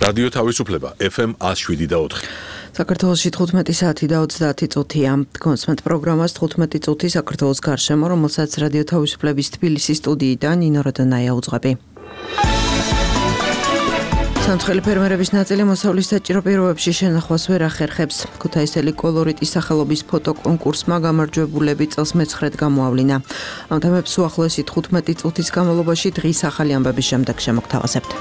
რადიო თავისუფლება FM 107.4. საქართველოში 15 საათი და 30 წუთია. კონსმენტ პროგრამას 15 წუთი საქართველოს გარშემო, რომელსაც რადიო თავისუფლების თბილისის სტუდიიდან ნინო როდონაია უძღვები. სამცხელი ფერმერების ნაწილი მოსავლის საჭირო პირობებში შენახვას ვერ ახერხებს. ქუთაისელი კოლორიტის სახელობის ფოტოკონკურსმა გამარჯვებულები წელს მე-9-ად გამოავლინა. ამ თემებს უახლოესი 15 წუთის განმავლობაში დღის ახალი ამბების შემდეგ შემოგთავაზებთ.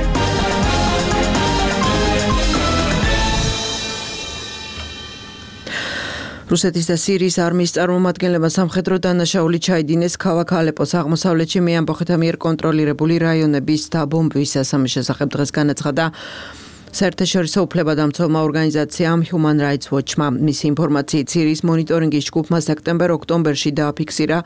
რუსეთის და სირიის არმიის წარმომადგენლებმა სამხედრო დანაშაული ჩაიდინეს ქალაქ ალეპოს აღმოსავლეთში მეამბოხეთა მიერ კონტროლირებული რაიონების დაბომბვის შესახებ დღეს განაცხადა საერთაშორისო უფლებადამცველმა ორგანიზაციამ Human Rights Watch-მა. მისი ინფორმაციით სირიის მონიტორინგის ჯგუფმა სექტემბერ-ოქტომბერში დააფიქსირა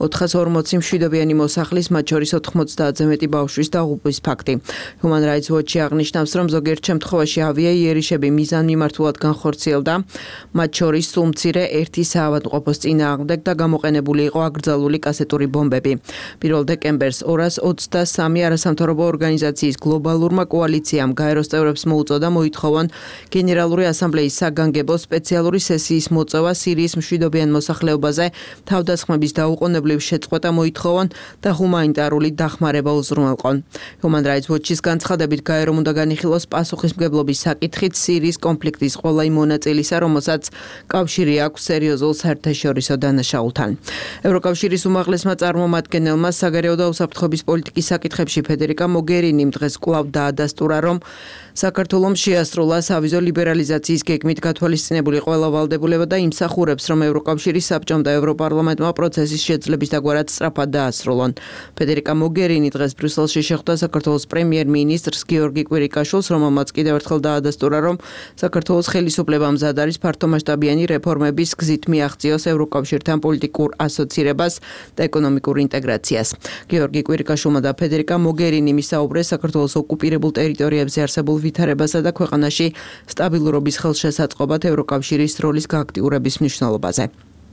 440 მშვიდობიანი მოსახლის, მათ შორის 90-ზე მეტი ბავშვის დაღუპვის ფაქტი. Human Rights Watch-ი აღნიშნავს, რომ ზოგიერთ შემთხვევაში ავიაიერიშები მიზანმიმართულად განხორციელდა, მათ შორის სულ მცირე ერთი საავადმყოფოს წინააღმდეგ და გამოყენებული იყო აკრძალული კასეტური ბომბები. 1 დეკემბერს 223 არასამთავრობო ორგანიზაციის გლობალურმა კოალიციამ გაეროს წევრებს მოუწოდა მოითხოვონ გენერალური ასამბლეის საგანგებო სპეციალური სესიის მოწევა სირიის მშვიდობიან მოსახლეობაზე თავდასხმების დაუყოვნებლივ შეწყვეტა მოითხოვონ და ჰუმანიტარული დახმარება უზრუნველყონ. Human Rights Watch-ის განცხადებით გაერომ უნდა განიხილოს პასუხისმგებლობის საკითხით სირიის კონფლიქტის ყველა იმ მონაწილისა, რომელსაც კავშირი აქვს სერიოზულ საერთაშორისო დანაშაულთან. ევროკავშირის უმაღლესმა წარმომადგენელმა საგარეო და უსაფრთხოების პოლიტიკის საკითხებში ფედერიკა მოგერინიმ დღეს კვლავ დაადასტურა, რომ საქართველომ შეასრულა სავიზო ლიბერალიზაციის გეგმით გათვალისწინებული ყველა ვალდებულება და იმსახურებს, რომ ევროკავშირის საბჭომ და ევროპარლამენტმა პროცესის შეძლების დაგვარად სწრაფად დაასრულონ. ფედერიკა მოგერინი დღეს ბრიუსელში შეხვდა საქართველოს პრემიერ-მინისტრს გიორგი კვირიკაშვილს, რომელმაც კიდევ ერთხელ დაადასტურა, რომ საქართველოს ხელისუფლებამ მზად არის ფართომასშტაბიანი რეფორმების გზით მიაღწიოს ევროკავშირთან პოლიტიკურ ასოცირებას და ეკონომიკურ ინტეგრაციას. გიორგი კვირიკაშვილმა და ფედერიკა მოგერინი მისაუბრეს საქართველოს ოკუპირებულ ტერიტორიებზე არსებულ ვითარებასა და ქვეყანაში სტაბილურობის ხელშესაწყობად ევროკავშირის როლის გააქტიურების მნიშვნელობაზე.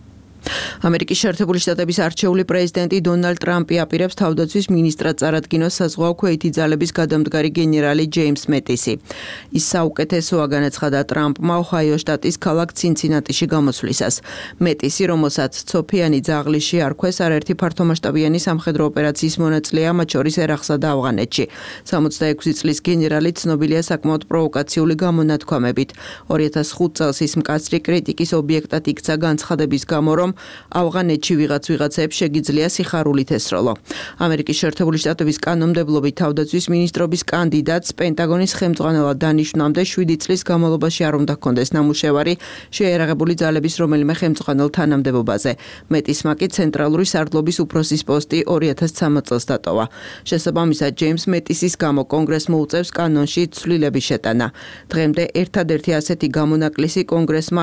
ამერიკის შეერთებული შტატების არჩეული პრეზიდენტი დონალდ ტრამპი აპირებს თავდაცვის მინისტრად წარადგინოს საზღვაო ქვეითი ძალების გადამდგარი გენერალი ჯეიმს მეტისი. ის საუკეთესოა, განაცხადა ტრამპმა ოჰაიო შტატის ქალაქ ცინცინატიში გამოსვლისას. მეტისი, რომელსაც ცოფიანი ძაღლი შეარქვეს, არაერთი ფართომასშტაბიანი სამხედრო ოპერაციის მონაწილეა, მათ შორის ერაყსა და ავღანეთში. 66 წლის გენერალი ცნობილია საკმაოდ პროვოკაციული გამონათქვამებით. 2005 წელს ის მკაცრი კრიტიკის ობიექტად იქცა განცხადების გამო, რომ ავღანეთში ვიღაცებს შეგიძლია სიხარულით ესროლო. ამერიკის შეერთებული შტატების კანონმდებლობით თავდაცვის მინისტრობის კანდიდატს პენტაგონის ხელმძღვანელად დანიშნვამდე 7 წლის განმავლობაში არ უნდა ჰქონდეს ნამუშევარი შეიარაღებული ძალების რომელიმე ხელმძღვანელ თანამდებობაზე. მეტისმა კი ცენტრალური სარდლობის უფროსის პოსტი 2013 წელს დატოვა. შესაბამისად, ჯეიმს მეტისის გამო კონგრესმა უწევს კანონში ცვლილების შეტანა. დღემდე ერთადერთი ასეთი გამონაკლისი კონგრესმა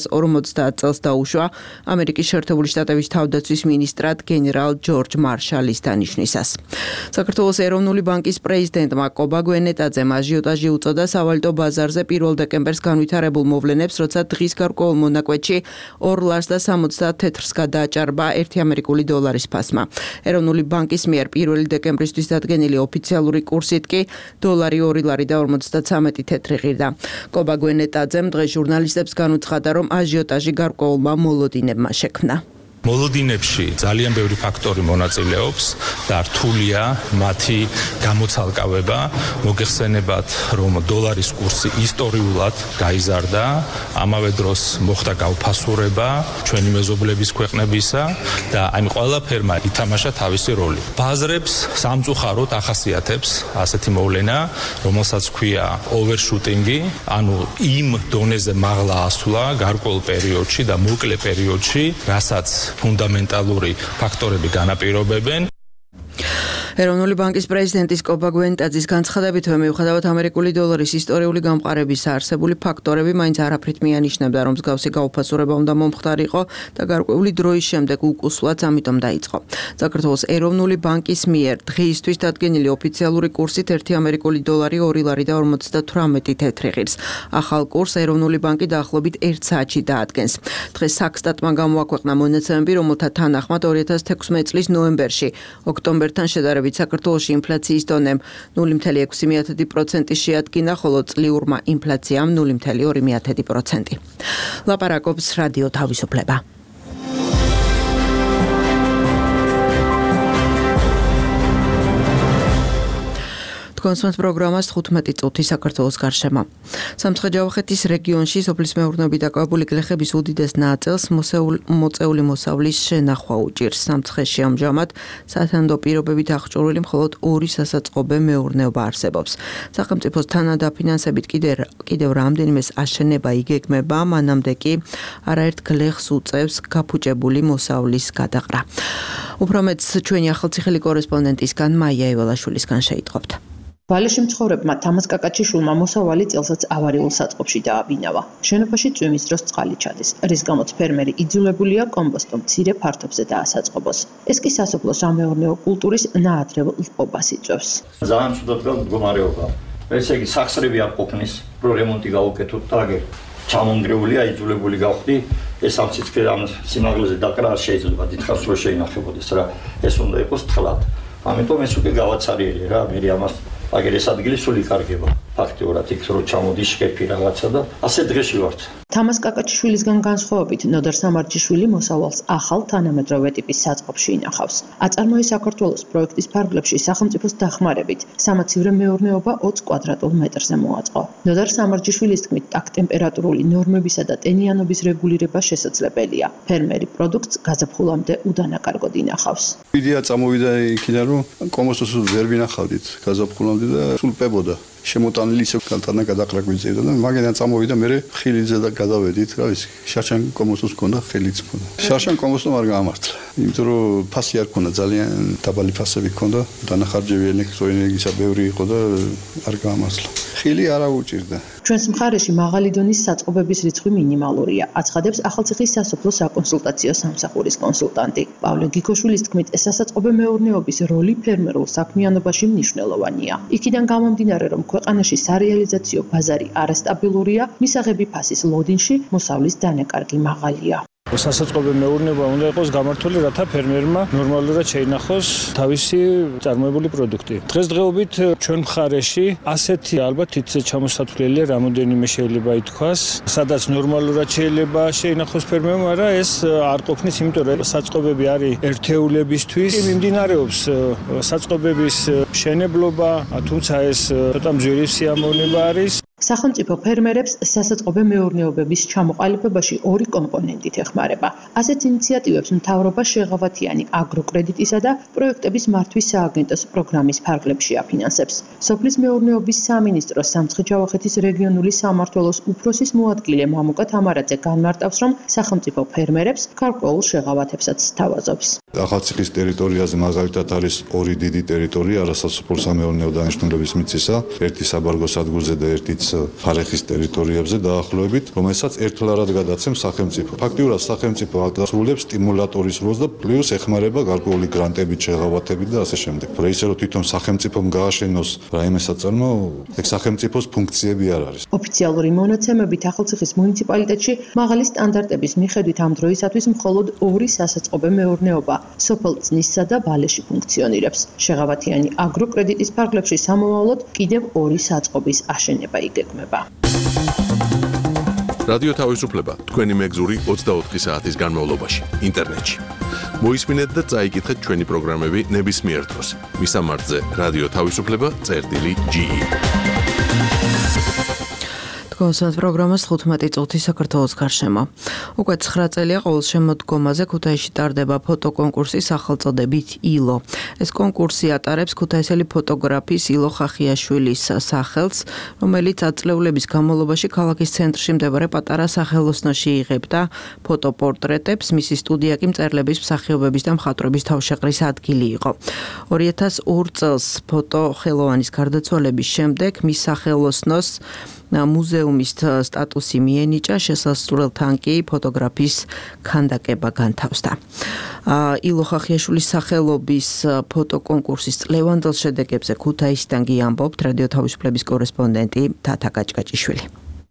1950 წელს დაუშვა ამერიკის შეერთებული შტატების თავდაცვის მინისტრად გენერალ ჯორჯ მარშალის დანიშნვისას. საქართველოს ეროვნული ბანკის პრეზიდენტმა კობა გვენეტაძემ აჟიოტაჟი უწოდა სავალუტო ბაზარზე 1 დეკემბერს განვითარებულ მოვლენებს, როცა დღის გარკვეულ მონაკვეთში 2 ლარს და 70 თეთრს გადააჭარბა 1 ამერიკული დოლარის ფასმა. ეროვნული ბანკის მიერ 1 დეკემბრისთვის დადგენილი ოფიციალური კურსით კი დოლარი 2 ლარი და 53 თეთრი ღირდა. კობა გვენეტაძემ დღეს ჟურნალისტებს განუცხადა, რომ აჟიოტაჟი გარკვეულმა მოლოდინებმა შექმნა. მოლოდინებში ძალიან ბევრი ფაქტორი მონაწილეობს და რთულია მათი გამოცალკავება. მოგეხსენებათ, რომ დოლარის კურსი ისტორიულად გაიზარდა, ამავე დროს მოხდა გაუფასურება ჩვენი მეზობლების ქვეყნებისა და ამ ყველაფერმა ითამაშა თავისი როლი. ბაზრებს სამწუხაროდ ახასიათებს ასეთი მოვლენა, რომელსაც ქვია overshooting-ი, ანუ იმ დონეზე მაღლა ასვლა გარკვეულ პერიოდში და მოკლე პერიოდში, რასაც ფუნდამენტალური ფაქტორები განაპირობებენ. ეროვნული ბანკის პრეზიდენტის კობა გვენეტაძის განცხადებითვე მიუხედავად ამერიკული დოლარის ისტორიული გამყარებისა არსებული ფაქტორები მაინც არაფრით მიანიშნებდა, რომ მსგავსი გაუფასურება უნდა მომხდარიყო და გარკვეული დროის შემდეგ უკუსვლაც ამიტომ დაიწყო. საქართველოს ეროვნული ბანკის მიერ დღეისთვის დადგენილი ოფიციალური კურსით 1 ამერიკული დოლარი 2 ლარი და 58 თეთრი ღირს. ახალ კურსს ეროვნული ბანკი დაახლოებით 1 საათში დაადგენს. დღეს საქსტატმა გამოაქვეყნა მონაცემები, რომელთა თანახმად 2016 წლის ნოემბერში ოქტომბერთან შედარებით მიხედვით საქართველოში ინფლაციის დონემ 0.6% შეადგინა, ხოლო წლიურმა ინფლაციამ 0.2%. ლაპარაკობს რადიო თავისუფლება. კონსულტანტ პროგრამას 15 წუთი საქართველოს გარშემო. სამცხე-ჯავახეთის რეგიონში სოფლის მეურნეობით დაკავებული გლეხების უდიდეს ნაწილს მოწეული მოსავლის შენახვა უჭირს. სამცხეში ამჟამად სათანდო პირობებით აღჭურვილი მხოლოდ 2 სასაწყობე მეურნეობა არსებობს. სახელმწიფოს თანადაფინანსებით კიდევ რამდენიმეს აშენება იგეგმება, მანამდე კი არაერთ გლეხს უწევს გაფუჭებული მოსავლის გადაყრა. უფრო მეტს ჩვენი ახალციხელი კორესპონდენტისგან მაია ეველაშვილისგან შეიტყობთ. ვალეში მცხოვრებმა თამაზ კაკაჩიშვილმა მოსავალი წელსაც ავარიულ საწყობში დააბინავა. შენობაში წვიმის დროს წყალი ჩადის, რის გამოც ფერმერი იძულებულია კომპოსტო მცირე ფართობზე დაასაწყობოს. ეს კი სასოფლო სამეურნეო კულტურის ნაადრევ ლყობას იწვევს. ძალიან ცუდად მდგომარეობა. ესე იგი სახსრები არ ყოფნის, რო რემონტი გაუკეთოთ და აგერ ჩამონგრეულია, იძულებული გავხდი, ეს ამ სიცხე ამ სიმაღლეზე დაკრა არ შეიძლება დიდხანს რო შეინახებოდეს რა. ეს უნდა იყოს თხლად. ამიტომ ეს უკვე გავაცარიელი რა, მე ამას აგერ ეს ადგილი სულ იკარგება. ფაქტიურად იქ რო ჩამოდის შკეფი რაღაცა და ასე დღეში ვართ. თამაზ კაკაჩიშვილისგან განსხვავებით, ნოდარ სამარჯიშვილი მოსავალს ახალ თანამედროვე ტიპის საწყობში ინახავს. აწარმოი საქართველოს პროექტის ფარგლებში სახელმწიფოს დახმარებით სამაცივრე მეურნეობა 20 კვადრატულ მეტრზე მოაწყო. ნოდარ სამარჯიშვილის თქმით, ტემპერატურული ნორმებისა და ტენიანობის რეგულირება შესაძლებელია. ფერმერი პროდუქტს გაზაფხულამდე უდანაკარგოდ ინახავს. იდეა წამოვიდა იქიდან, რომ კომოსტოს ვერ ვინახავდით გაზაფხულამდე და სულ პებოდა. შემოტანილი ისე კალთანა გადაყრა გვიწევდა და მაგიდან წამოვიდა მე ხილიზე და გადავედით რა ვიცი შარშან კომოსტოს მქონდა ხელიც მქონდა შარშან კომოსტომ არ გაამართლა იმიტომ რომ ფასი არ ქონდა ძალიან დაბალი ფასები ქონდა დანახარჯები ელექტროენერგისა ბევრი იყო და არ გაამართლა ხილი არა უჭირდა ჩვენს მხარეში მაღალი დონის საწყობების რიცხვი მინიმალურია აცხადებს ახალციხის სასოფლო საკონსულტაციო სამსახურის კონსულტანტი პავლე გიქოშვილის თქმით სასაწყობე მეურნეობის როლი ფერმერულ საქმიანობაში მნიშვნელოვანია იქიდან გამომდინარე რომ ქვეყანაში სარეალიზაციო ბაზარი არასტაბილურია, მისაღები ფასის ლოდინში მოსავლის დანაკარგი მაღალია. სასაწყობე მეურნეობა უნდა იყოს გამართული, რათა ფერმერმა ნორმალურად შეინახოს თავისი წარმოებული პროდუქტი. დღესდღეობით ჩვენ მხარეში ასეთი ალბათ თითზე ჩამოსათვლელია, რამოდენიმე შეიძლება ითქვას, სადაც ნორმალურად შეიძლება შეინახოს ფერმერმა, მაგრამ ეს არ ყოფნის, იმიტომ რომ საწყობები არის ერთეულებისთვის. მიმდინარეობს საწყობების მშენებლობა, თუმცა ეს ცოტა მძვირი სიამოვნება არის. სახელმწიფო ფერმერებს სასაწყობე მეურნეობების ჩამოყალიბებაში 2 კომპონენტით ეხმარება. ასეთ ინიციატივებს მთავრობა შეღავათიანი აგროკრედიტისა და პროექტების მართვის სააგენტოს პროგრამის ფარგლებში აფინანსებს. სოფლის მეურნეობის სამინისტროს სამცხე-ჯავახეთის რეგიონული სამმართველოს უფროსის მოადგილე მამუკა თამარაძე განმარტავს, რომ სახელმწიფო ფერმერებს გარკვეულ შეღავათებსაც სთავაზობს. ახალციხის ტერიტორიაზე მაგალითად არის 2 დიდი ტერიტორია არასასოფლო სამეურნეო დანიშნულების მიწისა, ერთი საბარგო სადგურზე და ერთიც ფარეხის ტერიტორიებზე დაახლოებით, რომელსაც ერთლარად გადაცემს სახელმწიფო. ფაქტიურად სახელმწიფო აღსრულებს სტიმულატორის როლს და პლუს ეხმარება გარკვეული გრანტებით, შეღავათებით და ასე შემდეგ. რა ისე რომ თვითონ სახელმწიფომ გააშენოს რაიმე საწარმო, ეგ სახელმწიფოს ფუნქციები არ არის. ოფიციალური მონაცემებით ახალციხის მუნიციპალიტეტში მაღალი სტანდარტების მიხედვით ამ დროისათვის მხოლოდ 2 სასაწყობე მეურნეობა სოფელ წნისსა და ვალეში ფუნქციონირებს. შეღავათიანი აგროკრედიტის ფარგლებში სამომავლოდ კიდევ 2 საწყობის აშენება იგეგმება. რადიო თავისუფლება თქვენი მეგზური 24 საათის განმავლობაში ინტერნეტში. მოისმინეთ და წაიკითხეთ ჩვენი პროგრამები ნებისმიერ დროს. მისამართზე რადიო თავისუფლება.ge კონსულტანტ პროგრამას 15 წუთი საქართველოს გარშემო. უკვე 9 წელია ყოველ შემოდგომაზე ქუთაისში ტარდება ფოტოკონკურსი სახელწოდებით ილო. ეს კონკურსი ატარებს ქუთაისელი ფოტოგრაფის ილო ხახიაშვილის სახელს, რომელიც აწლეულების განმავლობაში ქალაქის ცენტრში მდებარე პატარა სახელოსნოში იღებდა ფოტოპორტრეტებს, მისი სტუდია კი მწერლების, მსახიობების და მხატვრების თავშეყრის ადგილი იყო. 2002 წელს ფოტოხელოვანის გარდაცვალების შემდეგ მის სახელოსნოს მუზეუმის სტატუსი მიენიჭა, შესასრულელთან კი ფოტოგრაფის ქანდაკება განთავსდა. ილო ხახიაშვილის სახელობის ფოტოკონკურსის წლევანდელ შედეგებზე ქუთაისიდან კი ამბობთ რადიო თავისუფლების კორესპონდენტი თათა კაჭკაჭიშვილი.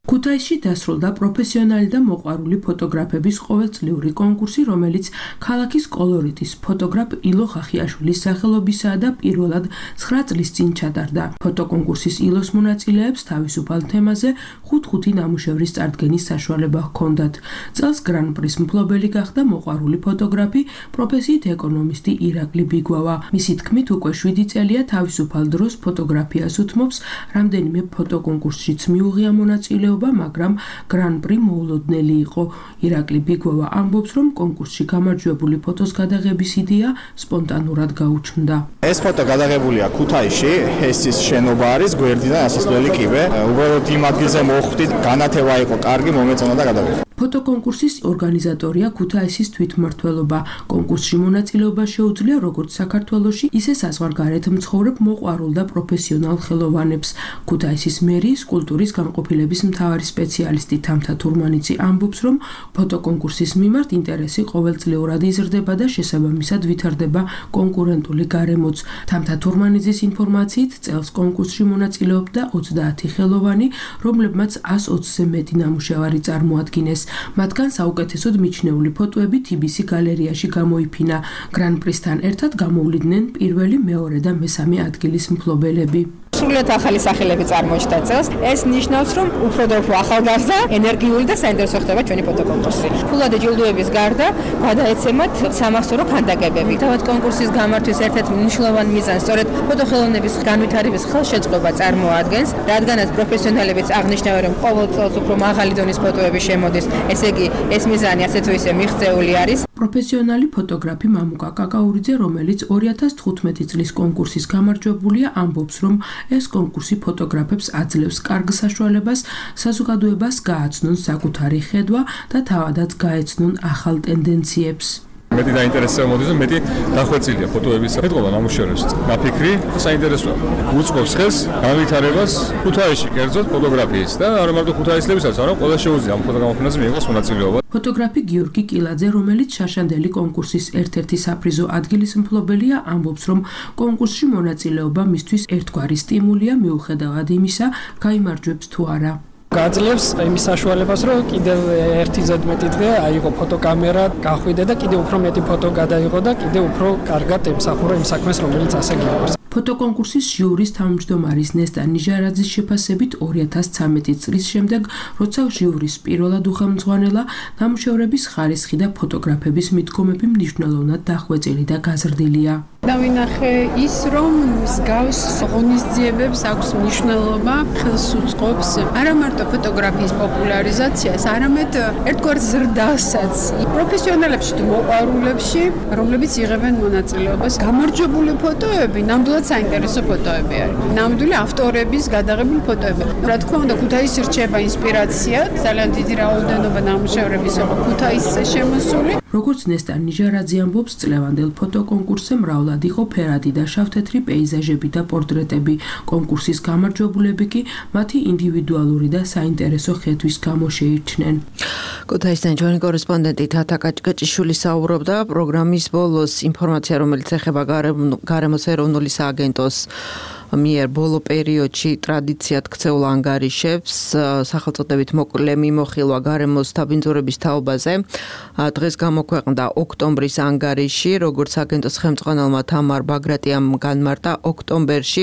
ქუთაისში დასრულდა პროფესიონალი და მოყვარული ფოტოგრაფების ყოველწლიური კონკურსი, რომელიც ქალაქის კოლორიტის ფოტოგრაფ ილო ხახიაშვილის სახელობისაა და პირველად 9 წლის წინ ჩატარდა. ფოტოკონკურსის ილოს მონაწილეებს თავისუფალ თემაზე 5 ნამუშევრის წარდგენის საშუალება ჰქონდათ. წელს გრან-პრის მფლობელი გახდა მოყვარული ფოტოგრაფი, პროფესიით ეკონომისტი ირაკლი ბიგვავა. მისი თქმით, უკვე 7 წელია თავისუფალ დროს ფოტოგრაფიას უთმობს, რამდენიმე ფოტოკონკურსშიც მიუღია მონაწილეობა, მაგრამ გრან-პრი მოულოდნელი იყო. ირაკლი ბიგვავა ამბობს, რომ კონკურსში გამარჯვებული ფოტოს გადაღების იდეა სპონტანურად გაუჩნდა. ეს ფოტო გადაღებულია ქუთაისში, ჰესის შენობა არის, გვერდიდან ასასვლელი კიბე. უბრალოდ იმ ადგილზე მოხვდით, განათება იყო კარგი, მომეწონა და გადავიღე. ფოტოკონკურსის ორგანიზატორია ქუთაისის თვითმმართველობა. კონკურსში მონაწილეობა შეუძლია როგორც საქართველოში, ისე საზღვარგარეთ მცხოვრებ მოყვარულ და პროფესიონალ ხელოვანებს. ქუთაისის მერიის კულტურის განყოფილების მთავარი სპეციალისტი თამთა თურმანიძე ამბობს, რომ ფოტოკონკურსის მიმართ ინტერესი ყოველწლიურად იზრდება და შესაბამისად ვითარდება კონკურენტული გარემოც. თამთა თურმანიძის ინფორმაციით, წელს კონკურსში მონაწილეობდა 30 ხელოვანი, რომლებმაც 120-ზე მეტი ნამუშევარი წარმოადგინეს. მათგან საუკეთესოდ მიჩნეული ფოტოები TBC გალერეაში გამოიფინა. გრან-პრისთან ერთად გამოვლიდნენ პირველი, მეორე და მესამე ადგილის მფლობელები. სრულიად ახალი სახელები წარმოიჩნდა წელს. ეს ნიშნავს, რომ უფრო და უფრო ახალგაზრდა, ენერგიული და საინტერესო ხდება ჩვენი ფოტოკონკურსი. ფულადი ჯილდოების გარდა გადაეცემათ სამახსოვრო ქანდაკებები. თავად კონკურსის გამართვის ერთ-ერთ მნიშვნელოვან მიზანს სწორედ ფოტოხელოვნების განვითარების ხელშეწყობა წარმოადგენს, რადგანაც პროფესიონალებიც აღნიშნავენ, რომ ყოველ წელს უფრო მაღალი დონის ფოტოები შემოდის. ესე იგი, ეს მიზანი ასე თუ ისე მიღწეული არის. პროფესიონალი ფოტოგრაფი მამუკა კაკაურიძე, რომელიც 2015 წლის კონკურსის გამარჯვებულია, ამბობს, რომ ეს კონკურსი ფოტოგრაფებს აძლევს კარგ საშუალებას საზოგადოებას გააცნონ საკუთარი ხედვა და თავადაც გაეცნონ ახალ ტენდენციებს. მეტი დაინტერესება მოდის და მეტი დახვეწილია ფოტოების ეთყობა ნამუშევრებს. გაფიქრი და საინტერესოა. უწყობს ხელს განვითარებას ქუთაისში, კერძოდ ფოტოგრაფიის და არა მარტო ქუთაისლებისაც, არამედ ყველა შეუძლია ამ ფოტოგრაფიაზე მიიღოს მონაწილეობა. ფოტოგრაფი გიორგი კილაძე, რომელიც შაშანდელი კონკურსის ერთ-ერთი საფრიზო ადგილის მფლობელია, ამბობს, რომ კონკურსში მონაწილეობა მისთვის ერთგვარი სტიმულია, მიუხედავად იმისა, გაიმარჯვებს თუ არა. გაძლევს იმის საშუალებას, რომ კიდევ ერთი ზედმეტი დღე აიღო ფოტოკამერა, გახვიდე და კიდევ უფრო მეტი ფოტო გადაიღო და კიდევ უფრო კარგად ემსახურა იმ საქმეს, რომელიც ასე გიყვარს. ფოტოკონკურსის ჟიურის თავმჯდომარის ნესტა ნიჟარაძის შეფასებით 2013 წლის შემდეგ, როცა ჟიურის პირველად უხელმძღვანელა, ნამუშევრების ხარისხი და ფოტოგრაფების მიდგომები მნიშვნელოვნად დახვეწილი და გაზრდილია. დავინახე ის, რომ მსგავს ღონისძიებებს აქვს მნიშვნელობა, ხელს უწყობს არა მარტო ფოტოგრაფიის პოპულარიზაციას, არამედ ერთგვარ ზრდასაც პროფესიონალებში თუ მოყვარულებში, რომლებიც იღებენ მონაწილეობას. გამარჯვებული ფოტოები ნამდვილად საინტერესო ფოტოები არის. ნამდვილი ავტორების გადაღებული ფოტოები. რა თქმა უნდა, ქუთაისი რჩება ინსპირაციად, ძალიან დიდი რაოდენობა ნამუშევრების იყო ქუთაისზე შემოსული. როგორც ნესტა ნიჟარაძე ამბობს, წლევანდელ ფოტოკონკურსზე მრავლად იყო ფერადი და შავთეთრი პეიზაჟები და პორტრეტები. კონკურსის გამარჯვებულები კი მათი ინდივიდუალური და საინტერესო ხედვის გამო შეირჩნენ. ქუთაისიდან ჩვენი კორესპონდენტი თათა კაჭკაჭიშვილი საუბრობდა პროგრამის ბოლოს ინფორმაცია, რომელიც ეხება გარემოს ეროვნული სააგენტოს მიერ ბოლო პერიოდში ტრადიციად ქცეულ ანგარიშებს სახელწოდებით მოკლე მიმოხილვა გარემოს დაბინძურების თაობაზე. დღეს გამოქვეყნდა ოქტომბრის ანგარიში, როგორც აგენტოს ხელმძღვანელმა თამარ ბაგრატიამ განმარტა, ოქტომბერში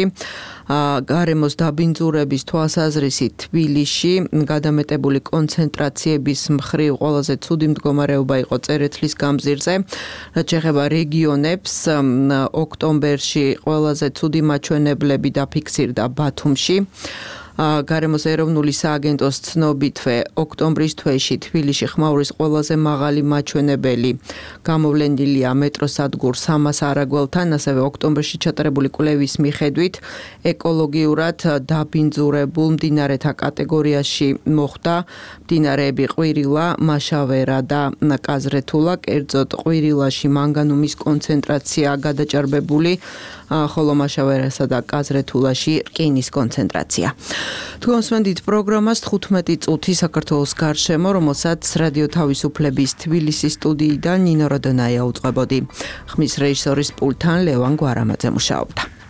გარემოს დაბინძურების თვალსაზრისით თბილისში გადამეტებული კონცენტრაციების მხრივ ყველაზე ცუდი მდგომარეობა იყო წერეთლის გამზირზე. რაც შეეხება რეგიონებს, ოქტომბერში ყველაზე ცუდი მაჩვენებლები დაფიქსირდა ბათუმში. გარემოს ეროვნული სააგენტოს ცნობითვე ოქტომბრის თვეში თბილისში ხმაურის ყველაზე მაღალი მაჩვენებელი გამოვლენილია მეტროსადგურ სამას არაგველთან, ასევე ოქტომბერში ჩატარებული კვლევის მიხედვით ეკოლოგიურად დაბინძურებულ მდინარეთა კატეგორიაში მოხვდა მდინარეები ყვირილა, მაშავერა და კაზრეთულა, კერძოდ ყვირილაში მანგანუმის კონცენტრაცია გადაჭარბებული, ხოლო მაშავერასა და კაზრეთულაში რკინის კონცენტრაცია. თქვენსმენდით პროგრამას 15 წუთი საქართველოს გარშემო, რომელსაც რადიო თავისუფლების თბილისის სტუდიიდან ნინო როდონაია უწყებოდი. ხმის რეჟისორის პულტთან ლევან გვარამაძე მუშაობდა.